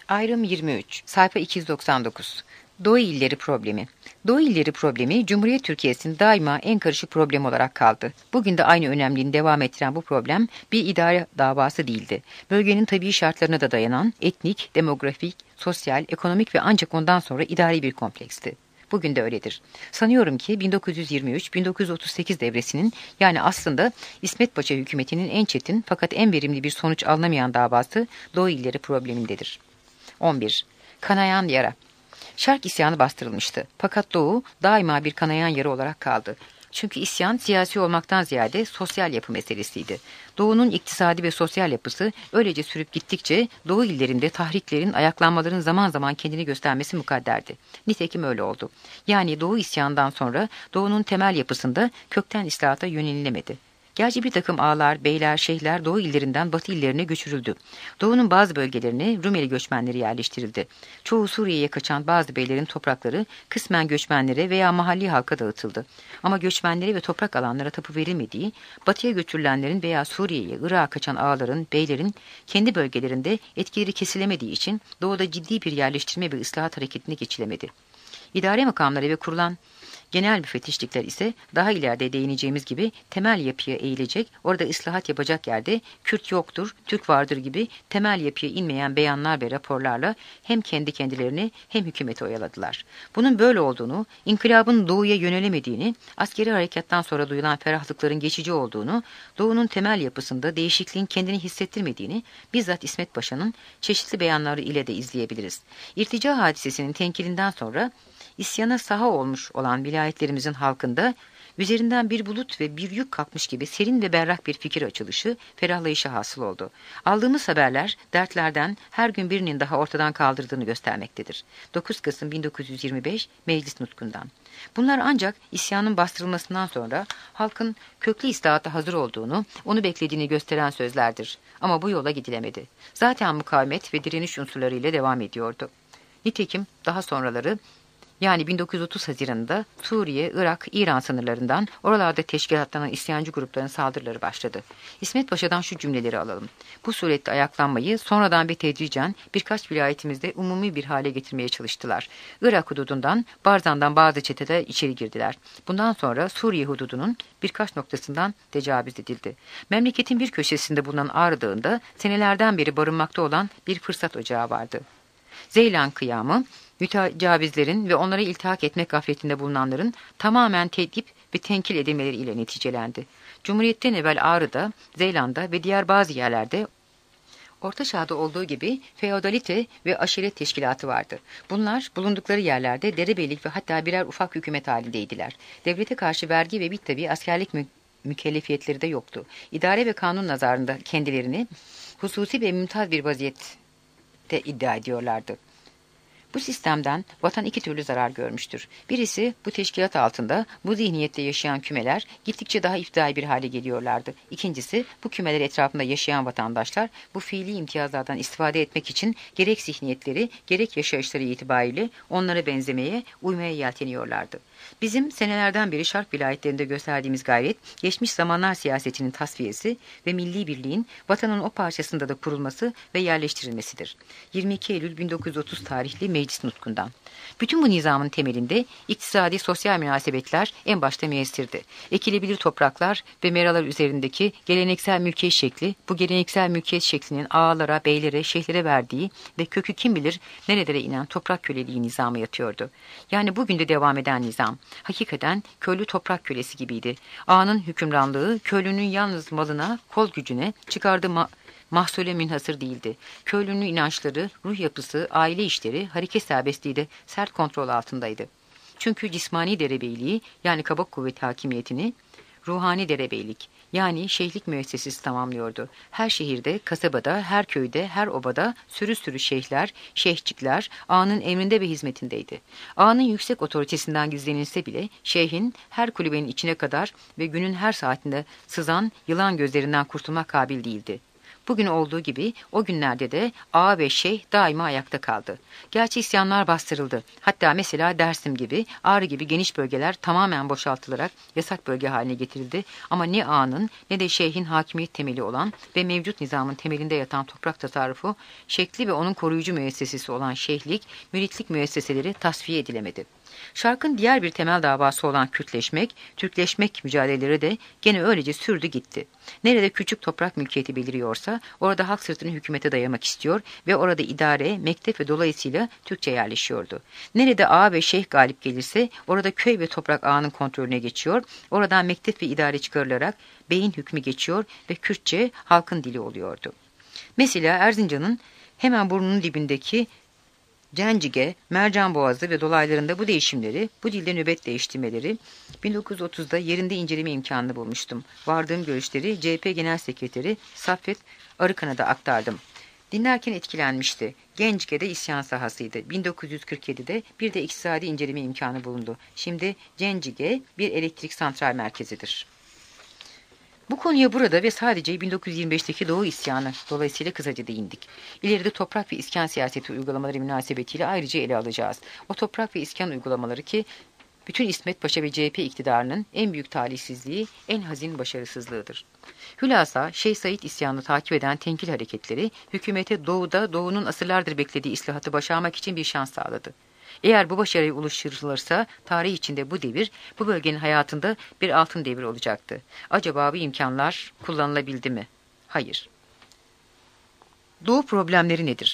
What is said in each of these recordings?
Ayrım 23, sayfa 299. Doğu illeri problemi. Doğu illeri problemi, Cumhuriyet Türkiye'sinin daima en karışık problem olarak kaldı. Bugün de aynı önemliliğini devam ettiren bu problem bir idare davası değildi. Bölgenin tabii şartlarına da dayanan etnik, demografik, sosyal, ekonomik ve ancak ondan sonra idari bir kompleksti. Bugün de öyledir. Sanıyorum ki 1923-1938 devresinin, yani aslında İsmet Paşa hükümetinin en çetin fakat en verimli bir sonuç alınamayan davası Doğu illeri problemindedir. 11. Kanayan yara. Şark isyanı bastırılmıştı. Fakat Doğu daima bir kanayan yara olarak kaldı. Çünkü isyan siyasi olmaktan ziyade sosyal yapı meselesiydi. Doğu'nun iktisadi ve sosyal yapısı öylece sürüp gittikçe Doğu illerinde tahriklerin, ayaklanmaların zaman zaman kendini göstermesi mukadderdi. Nitekim öyle oldu. Yani Doğu isyanından sonra Doğu'nun temel yapısında kökten islahata yönelilemedi. Gerçi bir takım ağalar, beyler, şeyhler Doğu illerinden Batı illerine göçürüldü. Doğu'nun bazı bölgelerine Rumeli göçmenleri yerleştirildi. Çoğu Suriye'ye kaçan bazı beylerin toprakları kısmen göçmenlere veya mahalli halka dağıtıldı. Ama göçmenlere ve toprak alanlara tapu verilmediği, Batı'ya götürülenlerin veya Suriye'ye, Irak'a kaçan ağaların, beylerin kendi bölgelerinde etkileri kesilemediği için Doğu'da ciddi bir yerleştirme ve ıslahat hareketine geçilemedi. İdare makamları ve kurulan genel müfettişlikler ise daha ileride değineceğimiz gibi temel yapıya eğilecek, orada ıslahat yapacak yerde Kürt yoktur, Türk vardır gibi temel yapıya inmeyen beyanlar ve raporlarla hem kendi kendilerini hem hükümeti oyaladılar. Bunun böyle olduğunu, inkılabın doğuya yönelemediğini, askeri harekattan sonra duyulan ferahlıkların geçici olduğunu, doğunun temel yapısında değişikliğin kendini hissettirmediğini bizzat İsmet Paşa'nın çeşitli beyanları ile de izleyebiliriz. İrtica hadisesinin tenkilinden sonra İsyana saha olmuş olan vilayetlerimizin halkında üzerinden bir bulut ve bir yük kalkmış gibi serin ve berrak bir fikir açılışı, ferahlayışı hasıl oldu. Aldığımız haberler dertlerden her gün birinin daha ortadan kaldırdığını göstermektedir. 9 Kasım 1925 Meclis Nutkundan. Bunlar ancak isyanın bastırılmasından sonra halkın köklü islahata hazır olduğunu, onu beklediğini gösteren sözlerdir. Ama bu yola gidilemedi. Zaten mukavemet ve direniş unsurlarıyla devam ediyordu. Nitekim daha sonraları, yani 1930 Haziran'da Suriye, Irak, İran sınırlarından oralarda teşkilatlanan isyancı grupların saldırıları başladı. İsmet Paşa'dan şu cümleleri alalım. Bu surette ayaklanmayı sonradan ve tedricen birkaç vilayetimizde umumi bir hale getirmeye çalıştılar. Irak hududundan, Barzan'dan bazı çeteler içeri girdiler. Bundan sonra Suriye hududunun birkaç noktasından tecavüz edildi. Memleketin bir köşesinde bulunan Ağrı Dağı'nda senelerden beri barınmakta olan bir fırsat ocağı vardı. Zeylan kıyamı, mütecavizlerin ve onlara iltihak etmek gafletinde bulunanların tamamen tedip ve tenkil edilmeleri ile neticelendi. Cumhuriyetten evvel Ağrı'da, Zeylan'da ve diğer bazı yerlerde Orta Çağ'da olduğu gibi feodalite ve aşiret teşkilatı vardı. Bunlar bulundukları yerlerde derebeylik ve hatta birer ufak hükümet halindeydiler. Devlete karşı vergi ve tabii askerlik mükellefiyetleri de yoktu. İdare ve kanun nazarında kendilerini hususi ve mümtaz bir vaziyette iddia ediyorlardı. Bu sistemden vatan iki türlü zarar görmüştür. Birisi, bu teşkilat altında bu zihniyette yaşayan kümeler gittikçe daha iftidai bir hale geliyorlardı. İkincisi, bu kümeler etrafında yaşayan vatandaşlar bu fiili imtiyazlardan istifade etmek için gerek zihniyetleri gerek yaşayışları itibariyle onlara benzemeye, uymaya yelteniyorlardı. Bizim senelerden beri Şark vilayetlerinde gösterdiğimiz gayret, geçmiş zamanlar siyasetinin tasfiyesi ve milli birliğin vatanın o parçasında da kurulması ve yerleştirilmesidir. 22 Eylül 1930 tarihli Meclis Nutkundan. Bütün bu nizamın temelinde iktisadi sosyal münasebetler en başta müessirdi. Ekilebilir topraklar ve meralar üzerindeki geleneksel mülkiyet şekli, bu geleneksel mülkiyet şeklinin ağalara, beylere, şeyhlere verdiği ve kökü kim bilir nerelere inen toprak köleliği nizamı yatıyordu. Yani bugün de devam eden nizam, hakikaten köylü toprak kölesi gibiydi. Ağanın hükümranlığı, köylünün yalnız malına, kol gücüne çıkardığı mahsule münhasır değildi. Köylünün inançları, ruh yapısı, aile işleri, hareket serbestliği de sert kontrol altındaydı. Çünkü cismani derebeyliği, yani kaba kuvvet hakimiyetini, ruhani derebeylik, yani şeyhlik müessesesi tamamlıyordu. Her şehirde, kasabada, her köyde, her obada sürü sürü şeyhler, şeyhçikler ağanın emrinde ve hizmetindeydi. Ağanın yüksek otoritesinden gizlenilse bile şeyhin her kulübenin içine kadar ve günün her saatinde sızan yılan gözlerinden kurtulmak kabil değildi. Bugün olduğu gibi o günlerde de ağa ve şeyh daima ayakta kaldı. Gerçi isyanlar bastırıldı. Hatta mesela Dersim gibi, Ağrı gibi geniş bölgeler tamamen boşaltılarak yasak bölge haline getirildi. Ama ne ağanın ne de şeyhin hakimiyet temeli olan ve mevcut nizamın temelinde yatan toprak tasarrufu, şekli ve onun koruyucu müessesesi olan şeyhlik, müritlik müesseseleri tasfiye edilemedi. Şarkın diğer bir temel davası olan Kürtleşmek, Türkleşmek mücadeleleri de gene öylece sürdü gitti. Nerede küçük toprak mülkiyeti beliriyorsa orada halk sırtını hükümete dayamak istiyor ve orada idare, mektep ve dolayısıyla Türkçe yerleşiyordu. Nerede ağa ve şeyh galip gelirse orada köy ve toprak ağanın kontrolüne geçiyor, oradan mektep ve idare çıkarılarak beyin hükmü geçiyor ve Kürtçe halkın dili oluyordu. Mesela Erzincan'ın hemen burnunun dibindeki Cencige, Mercan Boğazı ve dolaylarında bu değişimleri, bu dilde nöbet değiştirmeleri 1930'da yerinde inceleme imkanını bulmuştum. Vardığım görüşleri CHP Genel Sekreteri Saffet Arıkan'a da aktardım. Dinlerken etkilenmişti. Gencege'de isyan sahasıydı. 1947'de bir de iktisadi inceleme imkanı bulundu. Şimdi Cencige bir elektrik santral merkezidir. Bu konuya burada ve sadece 1925'teki Doğu isyanı dolayısıyla kısaca değindik. İleride toprak ve iskan siyaseti uygulamaları münasebetiyle ayrıca ele alacağız. O toprak ve iskan uygulamaları ki bütün İsmet Paşa ve CHP iktidarının en büyük talihsizliği, en hazin başarısızlığıdır. Hülasa, Şeyh Said isyanını takip eden tenkil hareketleri, hükümete doğuda doğunun asırlardır beklediği islahatı başarmak için bir şans sağladı. Eğer bu başarıya ulaşılırsa tarih içinde bu devir, bu bölgenin hayatında bir altın devir olacaktı. Acaba bu imkanlar kullanılabildi mi? Hayır. Doğu problemleri nedir?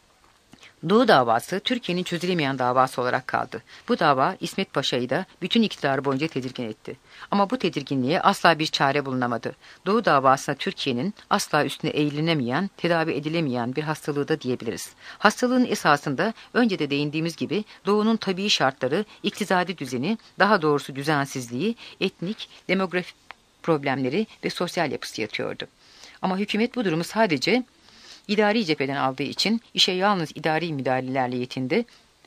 Doğu davası Türkiye'nin çözülemeyen davası olarak kaldı. Bu dava İsmet Paşa'yı da bütün iktidarı boyunca tedirgin etti. Ama bu tedirginliğe asla bir çare bulunamadı. Doğu davasına Türkiye'nin asla üstüne eğilenemeyen, tedavi edilemeyen bir hastalığı da diyebiliriz. Hastalığın esasında önce de değindiğimiz gibi Doğu'nun tabii şartları, iktisadi düzeni, daha doğrusu düzensizliği, etnik, demografik problemleri ve sosyal yapısı yatıyordu. Ama hükümet bu durumu sadece İdari cepheden aldığı için işe yalnız idari müdahalelerle yetindi,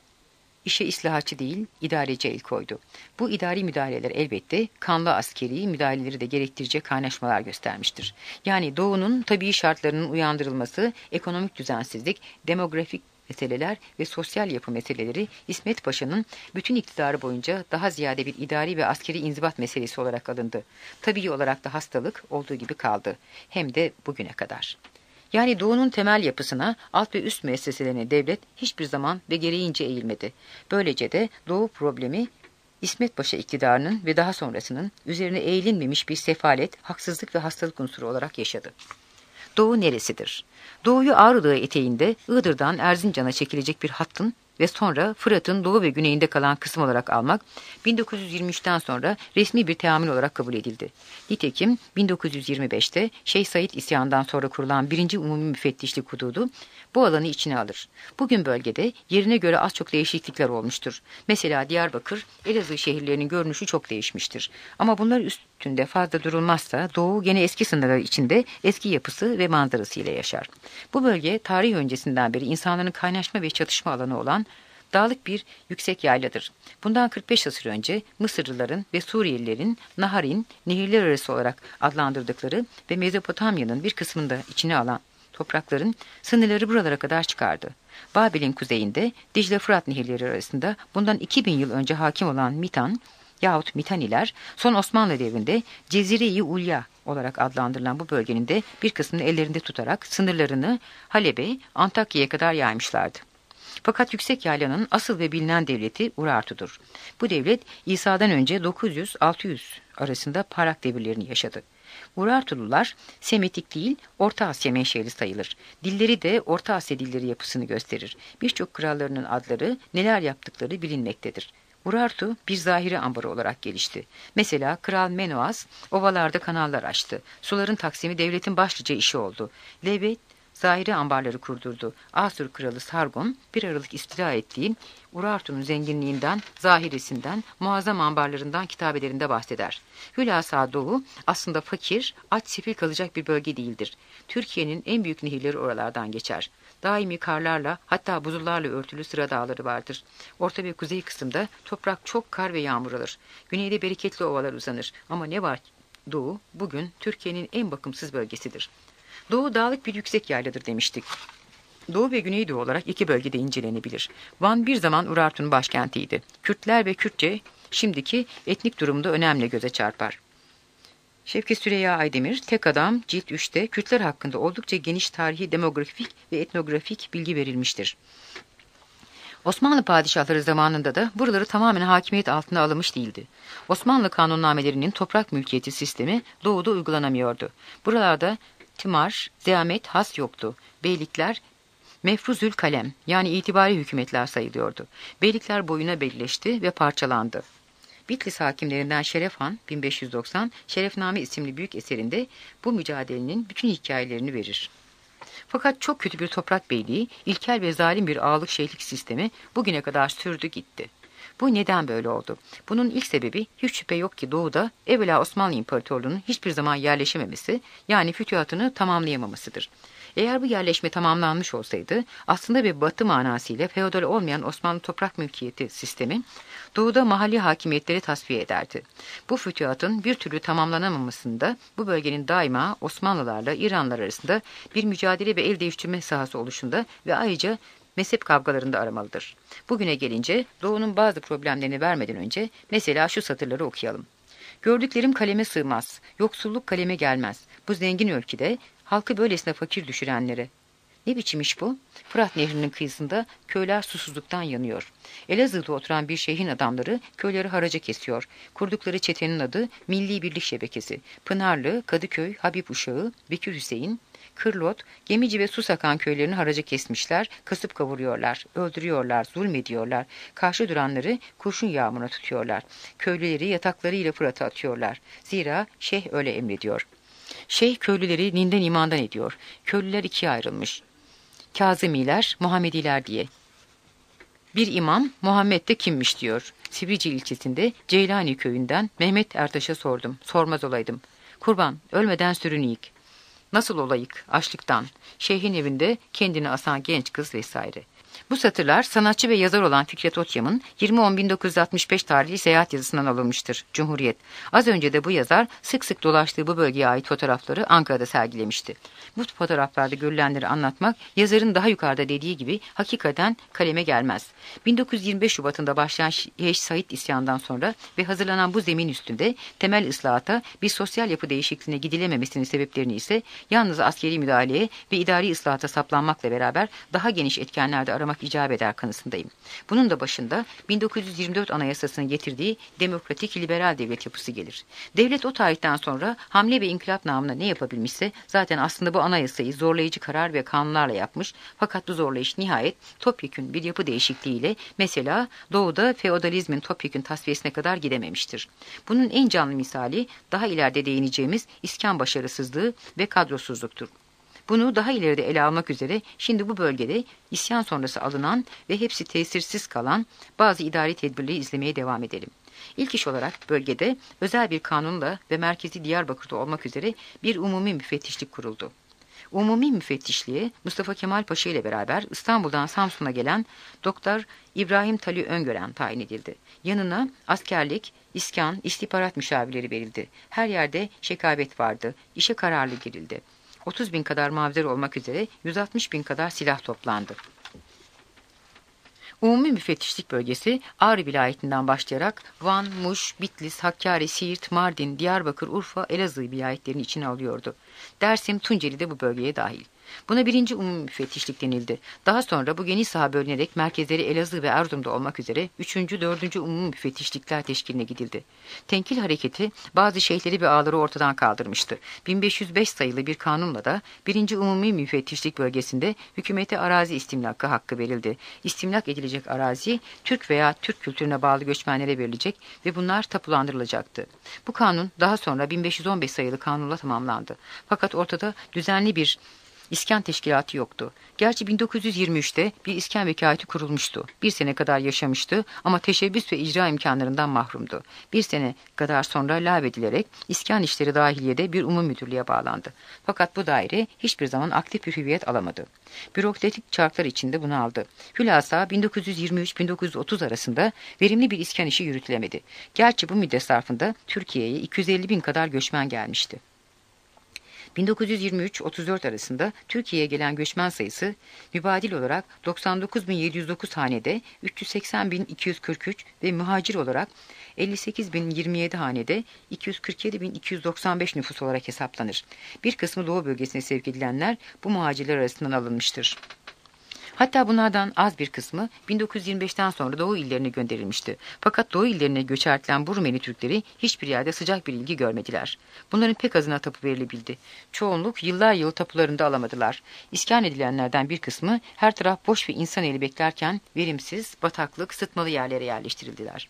işe islahatçı değil, idareci el koydu. Bu idari müdahaleler elbette kanlı askeri müdahaleleri de gerektirecek kaynaşmalar göstermiştir. Yani Doğu'nun tabii şartlarının uyandırılması, ekonomik düzensizlik, demografik meseleler ve sosyal yapı meseleleri İsmet Paşa'nın bütün iktidarı boyunca daha ziyade bir idari ve askeri inzibat meselesi olarak alındı. Tabii olarak da hastalık olduğu gibi kaldı. Hem de bugüne kadar. Yani Doğu'nun temel yapısına, alt ve üst müesseselerine devlet hiçbir zaman ve gereğince eğilmedi. Böylece de Doğu problemi İsmet Paşa iktidarının ve daha sonrasının üzerine eğilinmemiş bir sefalet, haksızlık ve hastalık unsuru olarak yaşadı. Doğu neresidir? Doğuyu Ağrı Dağı eteğinde Iğdır'dan Erzincan'a çekilecek bir hattın ve sonra Fırat'ın doğu ve güneyinde kalan kısım olarak almak 1923'ten sonra resmi bir teamül olarak kabul edildi. Nitekim 1925'te Şeyh Said isyanından sonra kurulan 1. Umumi Müfettişlik Hududu bu alanı içine alır. Bugün bölgede yerine göre az çok değişiklikler olmuştur. Mesela Diyarbakır, Elazığ şehirlerinin görünüşü çok değişmiştir. Ama bunlar üstünde fazla durulmazsa Doğu gene eski sınırları içinde eski yapısı ve manzarasıyla yaşar. Bu bölge tarih öncesinden beri insanların kaynaşma ve çatışma alanı olan dağlık bir yüksek yayladır. Bundan 45 asır önce Mısırlıların ve Suriyelilerin Naharin, nehirler arası olarak adlandırdıkları ve Mezopotamya'nın bir kısmını da içine alan toprakların sınırları buralara kadar çıkardı. Babil'in kuzeyinde Dicle-Fırat nehirleri arasında bundan 2000 yıl önce hakim olan Mitan yahut Mitaniler son Osmanlı devrinde Cezire-i Ulya olarak adlandırılan bu bölgenin de bir kısmını ellerinde tutarak sınırlarını Halep'e, Antakya'ya kadar yaymışlardı. Fakat Yüksek Yayla'nın asıl ve bilinen devleti Urartu'dur. Bu devlet İsa'dan önce 900-600 arasında parlak devirlerini yaşadı. Urartulular Semitik değil, Orta Asya menşeli sayılır. Dilleri de Orta Asya dilleri yapısını gösterir. Birçok krallarının adları, neler yaptıkları bilinmektedir. Urartu bir zahiri ambarı olarak gelişti. Mesela Kral Menoas ovalarda kanallar açtı. Suların taksimi devletin başlıca işi oldu. Levit zahiri ambarları kurdurdu. Asur kralı Sargon bir aralık istila ettiği Urartu'nun zenginliğinden, zahiresinden, muazzam ambarlarından kitabelerinde bahseder. Hülasa Doğu aslında fakir, aç sefil kalacak bir bölge değildir. Türkiye'nin en büyük nehirleri oralardan geçer. Daimi karlarla hatta buzullarla örtülü sıra dağları vardır. Orta ve kuzey kısımda toprak çok kar ve yağmur alır. Güneyde bereketli ovalar uzanır. Ama ne var Doğu bugün Türkiye'nin en bakımsız bölgesidir. Doğu dağlık bir yüksek yayladır demiştik. Doğu ve Güneydoğu olarak iki bölgede incelenebilir. Van bir zaman Urartu'nun başkentiydi. Kürtler ve Kürtçe şimdiki etnik durumda önemli göze çarpar. Şevket Süreyya Aydemir, Tek Adam, Cilt 3'te Kürtler hakkında oldukça geniş tarihi, demografik ve etnografik bilgi verilmiştir. Osmanlı padişahları zamanında da buraları tamamen hakimiyet altına alınmış değildi. Osmanlı kanunnamelerinin toprak mülkiyeti sistemi doğuda uygulanamıyordu. Buralarda tımar, zeamet, has yoktu. Beylikler mefruzül kalem yani itibari hükümetler sayılıyordu. Beylikler boyuna belleşti ve parçalandı. Bitlis hakimlerinden Şeref Han 1590 Şerefname isimli büyük eserinde bu mücadelenin bütün hikayelerini verir. Fakat çok kötü bir toprak beyliği, ilkel ve zalim bir ağalık şeyhlik sistemi bugüne kadar sürdü gitti. Bu neden böyle oldu? Bunun ilk sebebi hiç şüphe yok ki doğuda evvela Osmanlı İmparatorluğu'nun hiçbir zaman yerleşememesi yani fütühatını tamamlayamamasıdır. Eğer bu yerleşme tamamlanmış olsaydı aslında bir batı manasıyla feodal olmayan Osmanlı toprak mülkiyeti sistemi doğuda mahalli hakimiyetleri tasfiye ederdi. Bu fütühatın bir türlü tamamlanamamasında bu bölgenin daima Osmanlılarla İranlılar arasında bir mücadele ve el değiştirme sahası oluşunda ve ayrıca mezhep kavgalarında aramalıdır. Bugüne gelince doğunun bazı problemlerini vermeden önce mesela şu satırları okuyalım. Gördüklerim kaleme sığmaz, yoksulluk kaleme gelmez. Bu zengin ülkede halkı böylesine fakir düşürenlere. Ne biçim iş bu? Fırat Nehri'nin kıyısında köyler susuzluktan yanıyor. Elazığ'da oturan bir şeyhin adamları köyleri haraca kesiyor. Kurdukları çetenin adı Milli Birlik Şebekesi. Pınarlı, Kadıköy, Habib Uşağı, Bekir Hüseyin, Kırlot, Gemici ve Susakan köylerini haraca kesmişler, kasıp kavuruyorlar, öldürüyorlar, zulmediyorlar. Karşı duranları kurşun yağmuruna tutuyorlar. Köylüleri yataklarıyla Fırat'a atıyorlar. Zira şeyh öyle emrediyor. Şeyh köylüleri dinden imandan ediyor. Köylüler ikiye ayrılmış. Kazımiler, Muhammediler diye. Bir imam Muhammed de kimmiş diyor. Sivrice ilçesinde Ceylani köyünden Mehmet Ertaş'a sordum. Sormaz olaydım. Kurban, ölmeden sürüneyik. Nasıl olayık? Açlıktan. Şeyhin evinde kendini asan genç kız vesaire. Bu satırlar sanatçı ve yazar olan Fikret Otyam'ın 20.10.1965 tarihli seyahat yazısından alınmıştır. Cumhuriyet. Az önce de bu yazar sık sık dolaştığı bu bölgeye ait fotoğrafları Ankara'da sergilemişti. Bu fotoğraflarda görülenleri anlatmak yazarın daha yukarıda dediği gibi hakikaten kaleme gelmez. 1925 Şubat'ında başlayan Yeş Said isyanından sonra ve hazırlanan bu zemin üstünde temel ıslahata bir sosyal yapı değişikliğine gidilememesinin sebeplerini ise yalnız askeri müdahaleye ve idari ıslahata saplanmakla beraber daha geniş etkenlerde aramak icap eder kanısındayım. Bunun da başında 1924 Anayasası'nın getirdiği demokratik liberal devlet yapısı gelir. Devlet o tarihten sonra hamle ve inkılap namına ne yapabilmişse zaten aslında bu anayasayı zorlayıcı karar ve kanunlarla yapmış fakat bu zorlayış nihayet topyekün bir yapı değişikliğiyle mesela doğuda feodalizmin topyekün tasfiyesine kadar gidememiştir. Bunun en canlı misali daha ileride değineceğimiz iskan başarısızlığı ve kadrosuzluktur. Bunu daha ileride ele almak üzere şimdi bu bölgede isyan sonrası alınan ve hepsi tesirsiz kalan bazı idari tedbirleri izlemeye devam edelim. İlk iş olarak bölgede özel bir kanunla ve merkezi Diyarbakır'da olmak üzere bir umumi müfettişlik kuruldu. Umumi müfettişliğe Mustafa Kemal Paşa ile beraber İstanbul'dan Samsun'a gelen Doktor İbrahim Tali Öngören tayin edildi. Yanına askerlik, iskan, istihbarat müşavirleri verildi. Her yerde şekabet vardı. İşe kararlı girildi. 30.000 kadar mavzer olmak üzere 160.000 kadar silah toplandı. Umumi müfettişlik bölgesi Ağrı vilayetinden başlayarak Van, Muş, Bitlis, Hakkari, Siirt, Mardin, Diyarbakır, Urfa, Elazığ vilayetlerini içine alıyordu. Dersim, Tunceli de bu bölgeye dahil. Buna birinci umumi müfettişlik denildi. Daha sonra bu geniş saha bölünerek merkezleri Elazığ ve Erzurum'da olmak üzere 3. 4. umumi müfettişlikler teşkiline gidildi. Tenkil hareketi bazı şeyhleri ve ağları ortadan kaldırmıştı. 1505 sayılı bir kanunla da 1. umumi müfettişlik bölgesinde hükümete arazi istimlakı hakkı verildi. İstimlak edilecek arazi Türk veya Türk kültürüne bağlı göçmenlere verilecek ve bunlar tapulandırılacaktı. Bu kanun daha sonra 1515 sayılı kanunla tamamlandı. Fakat ortada düzenli bir İskan teşkilatı yoktu. Gerçi 1923'te bir iskan vekaleti kurulmuştu. Bir sene kadar yaşamıştı ama teşebbüs ve icra imkanlarından mahrumdu. Bir sene kadar sonra lağvedilerek iskan işleri dahiliyede bir umum müdürlüğe bağlandı. Fakat bu daire hiçbir zaman aktif bir hüviyet alamadı. Bürokratik çarklar içinde bunu aldı. Hülasa 1923-1930 arasında verimli bir iskan işi yürütülemedi. Gerçi bu müddet zarfında Türkiye'ye 250.000 kadar göçmen gelmişti. 1923-34 arasında Türkiye'ye gelen göçmen sayısı mübadil olarak 99.709 hanede 380.243 ve muhacir olarak 58.027 hanede 247.295 nüfus olarak hesaplanır. Bir kısmı Doğu bölgesine sevk edilenler bu muhacirler arasından alınmıştır. Hatta bunlardan az bir kısmı 1925'ten sonra Doğu illerine gönderilmişti. Fakat Doğu illerine göçertilen bu Rumeli Türkleri hiçbir yerde sıcak bir ilgi görmediler. Bunların pek azına tapu verilebildi. Çoğunluk yıllar yılı tapularını alamadılar. İskan edilenlerden bir kısmı her taraf boş ve insan eli beklerken verimsiz, bataklık, sıtmalı yerlere yerleştirildiler.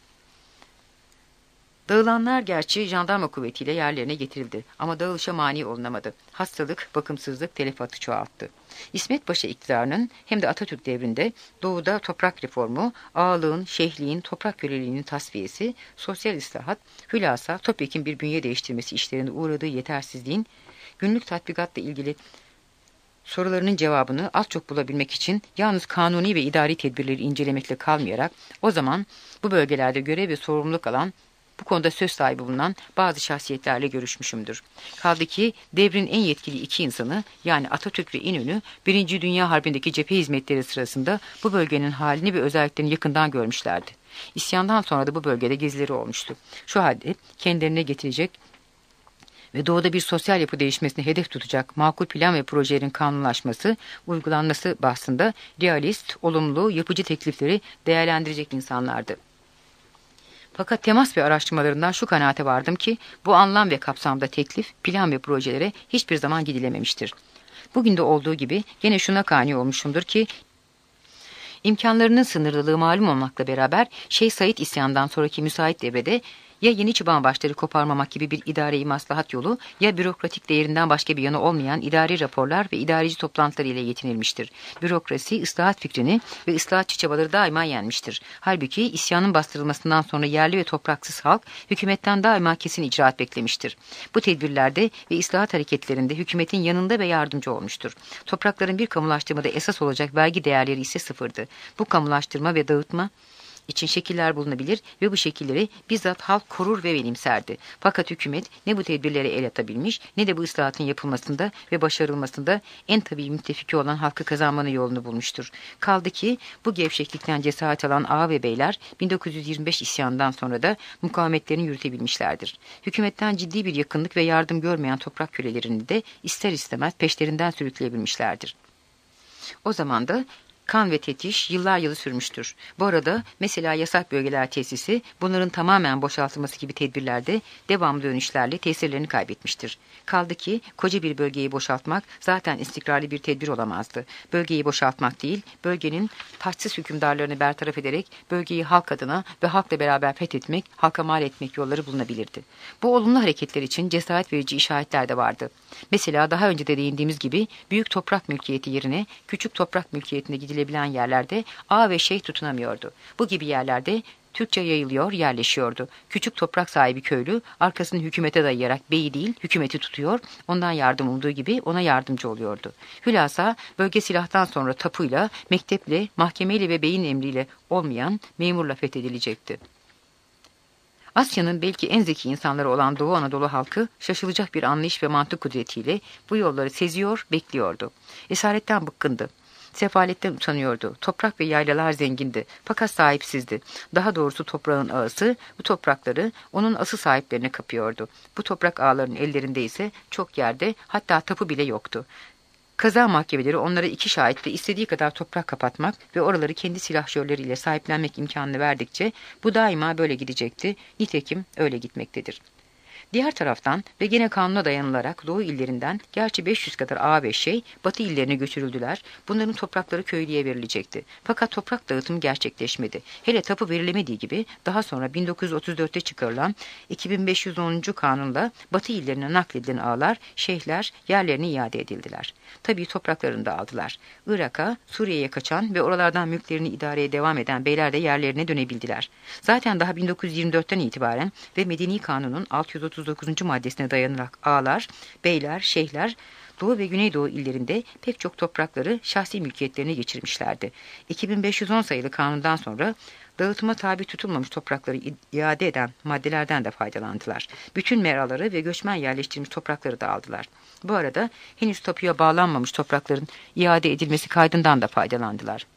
Dağılanlar gerçi jandarma kuvvetiyle yerlerine getirildi ama dağılışa mani olunamadı. Hastalık, bakımsızlık telefatı çoğalttı. İsmet Paşa iktidarının hem de Atatürk devrinde doğuda toprak reformu, ağalığın, şeyhliğin, toprak köleliğinin tasfiyesi, sosyal ıslahat, hülasa topyekin bir bünye değiştirmesi işlerinde uğradığı yetersizliğin günlük tatbikatla ilgili sorularının cevabını az çok bulabilmek için yalnız kanuni ve idari tedbirleri incelemekle kalmayarak o zaman bu bölgelerde görev ve sorumluluk alan bu konuda söz sahibi bulunan bazı şahsiyetlerle görüşmüşümdür. Kaldı ki devrin en yetkili iki insanı yani Atatürk ve İnönü 1. Dünya Harbi'ndeki cephe hizmetleri sırasında bu bölgenin halini ve özelliklerini yakından görmüşlerdi. İsyandan sonra da bu bölgede gezileri olmuştu. Şu halde kendilerine getirecek ve doğuda bir sosyal yapı değişmesini hedef tutacak makul plan ve projelerin kanunlaşması, uygulanması bahsında realist, olumlu, yapıcı teklifleri değerlendirecek insanlardı. Fakat temas ve araştırmalarından şu kanaate vardım ki bu anlam ve kapsamda teklif, plan ve projelere hiçbir zaman gidilememiştir. Bugün de olduğu gibi gene şuna kani olmuşumdur ki imkanlarının sınırlılığı malum olmakla beraber Şeyh Said isyanından sonraki müsait devrede ya yeni çıban başları koparmamak gibi bir idare-i maslahat yolu ya bürokratik değerinden başka bir yanı olmayan idari raporlar ve idareci toplantıları ile yetinilmiştir. Bürokrasi ıslahat fikrini ve ıslahatçı çabaları daima yenmiştir. Halbuki isyanın bastırılmasından sonra yerli ve topraksız halk hükümetten daima kesin icraat beklemiştir. Bu tedbirlerde ve ıslahat hareketlerinde hükümetin yanında ve yardımcı olmuştur. Toprakların bir kamulaştırmada esas olacak vergi değerleri ise sıfırdı. Bu kamulaştırma ve dağıtma için şekiller bulunabilir ve bu şekilleri bizzat halk korur ve benimserdi. Fakat hükümet ne bu tedbirlere el atabilmiş ne de bu ıslahatın yapılmasında ve başarılmasında en tabii müttefiki olan halkı kazanmanın yolunu bulmuştur. Kaldı ki bu gevşeklikten cesaret alan ağa ve beyler 1925 isyanından sonra da mukavemetlerini yürütebilmişlerdir. Hükümetten ciddi bir yakınlık ve yardım görmeyen toprak kölelerini de ister istemez peşlerinden sürükleyebilmişlerdir. O zaman da kan ve tetiş yıllar yılı sürmüştür. Bu arada mesela yasak bölgeler tesisi bunların tamamen boşaltılması gibi tedbirlerde devamlı dönüşlerle tesirlerini kaybetmiştir. Kaldı ki koca bir bölgeyi boşaltmak zaten istikrarlı bir tedbir olamazdı. Bölgeyi boşaltmak değil, bölgenin taçsız hükümdarlarını bertaraf ederek bölgeyi halk adına ve halkla beraber fethetmek, halka mal etmek yolları bulunabilirdi. Bu olumlu hareketler için cesaret verici işaretler de vardı. Mesela daha önce de değindiğimiz gibi büyük toprak mülkiyeti yerine küçük toprak mülkiyetine gidilebilen yerlerde ağa ve şeyh tutunamıyordu. Bu gibi yerlerde Türkçe yayılıyor, yerleşiyordu. Küçük toprak sahibi köylü arkasını hükümete dayayarak beyi değil hükümeti tutuyor, ondan yardım umduğu gibi ona yardımcı oluyordu. Hülasa bölge silahtan sonra tapuyla, mekteple, mahkemeyle ve beyin emriyle olmayan memurla fethedilecekti. Asya'nın belki en zeki insanları olan Doğu Anadolu halkı şaşılacak bir anlayış ve mantık kudretiyle bu yolları seziyor, bekliyordu. Esaretten bıkkındı. Sefaletten utanıyordu. Toprak ve yaylalar zengindi. Fakat sahipsizdi. Daha doğrusu toprağın ağası bu toprakları onun asıl sahiplerine kapıyordu. Bu toprak ağalarının ellerinde ise çok yerde hatta tapu bile yoktu. Kaza mahkemeleri onlara iki şahitle istediği kadar toprak kapatmak ve oraları kendi silahşörleriyle sahiplenmek imkanını verdikçe bu daima böyle gidecekti. Nitekim öyle gitmektedir. Diğer taraftan ve gene kanuna dayanılarak Doğu illerinden gerçi 500 kadar ağa ve şey Batı illerine götürüldüler. Bunların toprakları köylüye verilecekti. Fakat toprak dağıtımı gerçekleşmedi. Hele tapu verilemediği gibi daha sonra 1934'te çıkarılan 2510. kanunla Batı illerine nakledilen ağalar, şeyhler yerlerine iade edildiler. Tabii topraklarını da aldılar. Irak'a, Suriye'ye kaçan ve oralardan mülklerini idareye devam eden beyler de yerlerine dönebildiler. Zaten daha 1924'ten itibaren ve Medeni Kanun'un 639. maddesine dayanarak ağalar, beyler, şeyhler Doğu ve Güneydoğu illerinde pek çok toprakları şahsi mülkiyetlerine geçirmişlerdi. 2510 sayılı kanundan sonra dağıtıma tabi tutulmamış toprakları iade eden maddelerden de faydalandılar. Bütün meraları ve göçmen yerleştirilmiş toprakları da aldılar. Bu arada henüz tapuya bağlanmamış toprakların iade edilmesi kaydından da faydalandılar.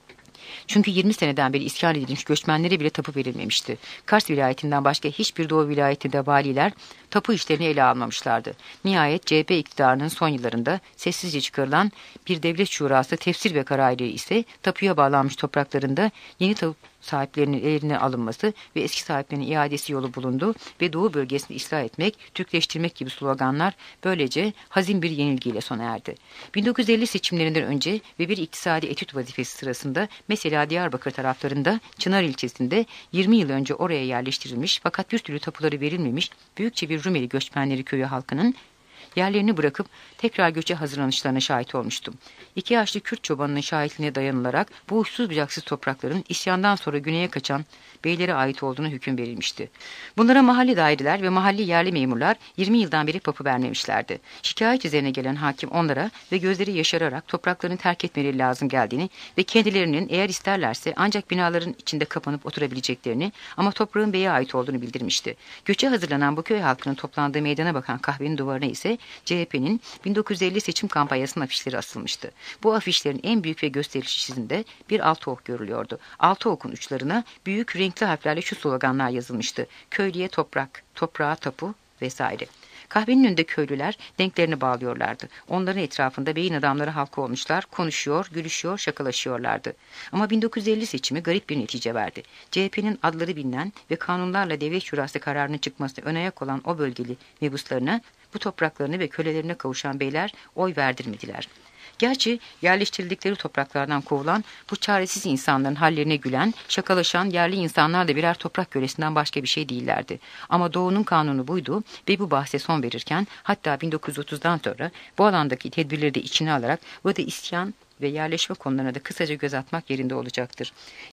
Çünkü 20 seneden beri iskan edilmiş göçmenlere bile tapu verilmemişti. Kars vilayetinden başka hiçbir Doğu vilayetinde valiler tapu işlerini ele almamışlardı. Nihayet CHP iktidarının son yıllarında sessizce çıkarılan bir devlet şurası tefsir ve kararıyla ise tapuya bağlanmış topraklarında yeni tapu sahiplerinin eline alınması ve eski sahiplerinin iadesi yolu bulundu ve Doğu bölgesini ıslah etmek, Türkleştirmek gibi sloganlar böylece hazin bir yenilgiyle sona erdi. 1950 seçimlerinden önce ve bir iktisadi etüt vazifesi sırasında mesela Diyarbakır taraflarında Çınar ilçesinde 20 yıl önce oraya yerleştirilmiş fakat bir türlü tapuları verilmemiş büyükçe bir Rumeli göçmenleri köyü halkının yerlerini bırakıp tekrar göçe hazırlanışlarına şahit olmuştum. 2 yaşlı Kürt çobanının şahitliğine dayanılarak bu uçsuz bucaksız toprakların isyandan sonra güneye kaçan beylere ait olduğunu hüküm verilmişti. Bunlara mahalli daireler ve mahalli yerli memurlar 20 yıldan beri tapu vermemişlerdi. Şikayet üzerine gelen hakim onlara ve gözleri yaşararak topraklarını terk etmeleri lazım geldiğini ve kendilerinin eğer isterlerse ancak binaların içinde kapanıp oturabileceklerini ama toprağın beye ait olduğunu bildirmişti. Göçe hazırlanan bu köy halkının toplandığı meydana bakan kahvenin duvarına ise CHP'nin 1950 seçim kampanyasının afişleri asılmıştı. Bu afişlerin en büyük ve gösterişlisinde bir altı ok görülüyordu. Altı okun uçlarına büyük renkli harflerle şu sloganlar yazılmıştı: köylüye toprak, toprağa tapu vesaire. Kahvenin önünde köylüler denklerini bağlıyorlardı. Onların etrafında beyin adamları halka olmuşlar, konuşuyor, gülüşüyor, şakalaşıyorlardı. Ama 1950 seçimi garip bir netice verdi. CHP'nin adları bilinen ve kanunlarla devlet şurası kararının çıkmasına ön ayak olan o bölgeli mebuslarına, bu topraklarını ve kölelerine kavuşan beyler oy verdirmediler. Gerçi yerleştirildikleri topraklardan kovulan bu çaresiz insanların hallerine gülen, şakalaşan yerli insanlar da birer toprak kölesinden başka bir şey değillerdi. Ama Doğu'nun kanunu buydu ve bu bahse son verirken hatta 1930'dan sonra bu alandaki tedbirleri de içine alarak burada isyan ve yerleşme konularına da kısaca göz atmak yerinde olacaktır.